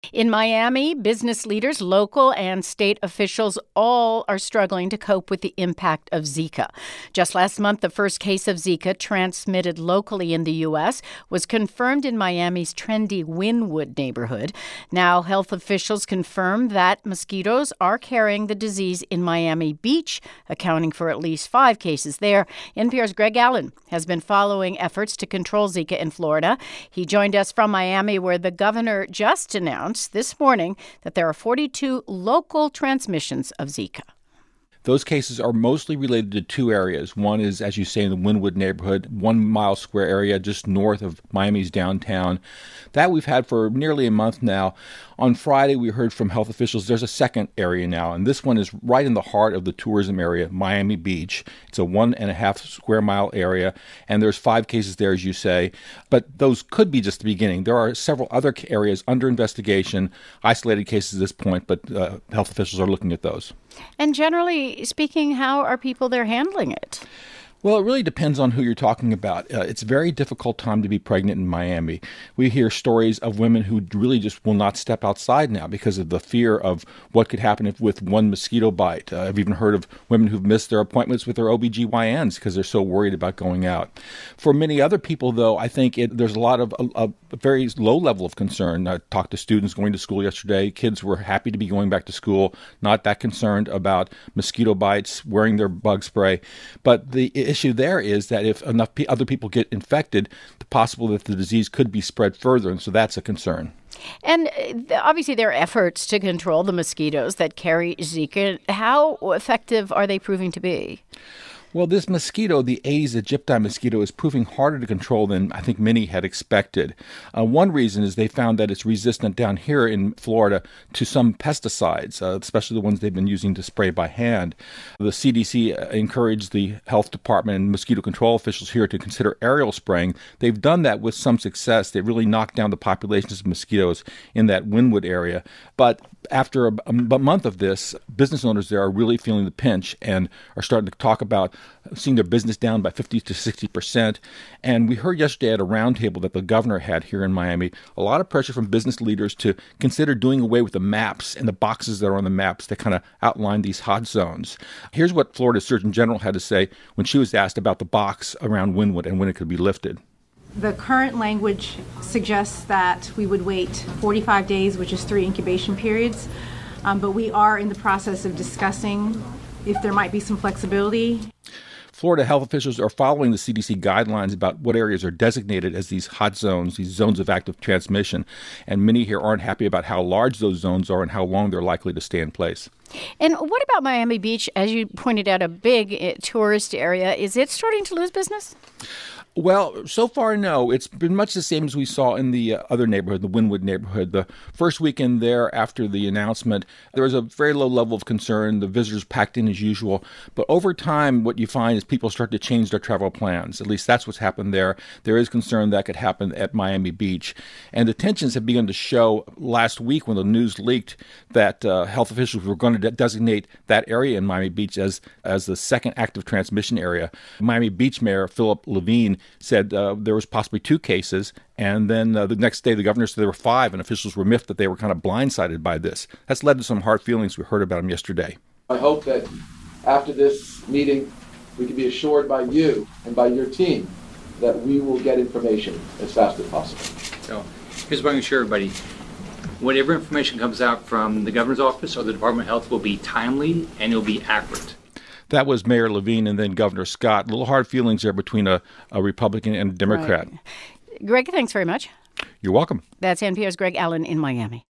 In Miami, business leaders, local and state officials all are struggling to cope with the impact of Zika. Just last month, the first case of Zika transmitted locally in the U.S. was confirmed in Miami's trendy Wynwood neighborhood. Now, health officials confirm that mosquitoes are carrying the disease in Miami Beach, accounting for at least 5 cases there. NPR's Greg Allen has been following efforts to control Zika in Florida. He joined us from Miami, where the governor just announced this morning that there are 42 local transmissions of Zika. Those cases are mostly related to 2 areas. One is, as you say, in the Wynwood neighborhood, 1 mile square area just north of Miami's downtown. That we've had for nearly a month now. On Friday, we heard from health officials there's a second area now, and this one is right in the heart of the tourism area, Miami Beach. It's a 1.5 square mile area, and there's 5 cases there, as you say. But those could be just the beginning. There are several other areas under investigation, isolated cases at this point, but health officials are looking at those. And generally speaking, how are people there handling it? Well, it really depends on who you're talking about. It's a very difficult time to be pregnant in Miami. We hear stories of women who really just will not step outside now because of the fear of what could happen with one mosquito bite. I've even heard of women who've missed their appointments with their OBGYNs because they're so worried about going out. For many other people, though, I think there's a lot of a very low level of concern. I talked to students going to school yesterday. Kids were happy to be going back to school, not that concerned about mosquito bites, wearing their bug spray. But the issue there is that if enough other people get infected, it's possible that the disease could be spread further, and so that's a concern. And obviously there are efforts to control the mosquitoes that carry Zika. How effective are they proving to be? Well, this mosquito, the Aedes aegypti mosquito, is proving harder to control than I think many had expected. One reason is they found that it's resistant down here in Florida to some pesticides, especially the ones they've been using to spray by hand. The CDC encouraged the health department and mosquito control officials here to consider aerial spraying. They've done that with some success. They really knocked down the populations of mosquitoes in that Wynwood area. But after a month of this, business owners there are really feeling the pinch and are starting to talk about seeing their business down by 50 to 60%. And we heard yesterday at a roundtable that the governor had here in Miami, a lot of pressure from business leaders to consider doing away with the maps and the boxes that are on the maps that kind of outline these hot zones. Here's what Florida's Surgeon General had to say when she was asked about the box around Wynwood and when it could be lifted. The current language suggests that we would wait 45 days, which is 3 incubation periods, but we are in the process of discussing if there might be some flexibility. Florida health officials are following the CDC guidelines about what areas are designated as these hot zones, these zones of active transmission, and many here aren't happy about how large those zones are and how long they're likely to stay in place. And what about Miami Beach? As you pointed out, a big tourist area. Is it starting to lose business? Well, so far, no. It's been much the same as we saw in the other neighborhood, the Wynwood neighborhood. The first weekend there after the announcement, there was a very low level of concern. The visitors packed in as usual. But over time, what you find is people start to change their travel plans. At least that's what's happened there. There is concern that could happen at Miami Beach. And the tensions have begun to show last week when the news leaked that health officials were going to designate that area in Miami Beach as the second active transmission area. Miami Beach Mayor Philip Levine said there was possibly 2 cases, and then the next day the governor said there were 5, and officials were miffed that they were kind of blindsided by this. That's led to some hard feelings. We heard about them yesterday. I hope that after this meeting we can be assured by you and by your team that we will get information as fast as possible. So here's what I'm going to assure everybody. Whatever information comes out from the governor's office or the Department of Health will be timely and it will be accurate. That was Mayor Levine and then Governor Scott. Little hard feelings there between a Republican and a Democrat. Right. Greg, thanks very much. You're welcome. That's NPR's Greg Allen in Miami.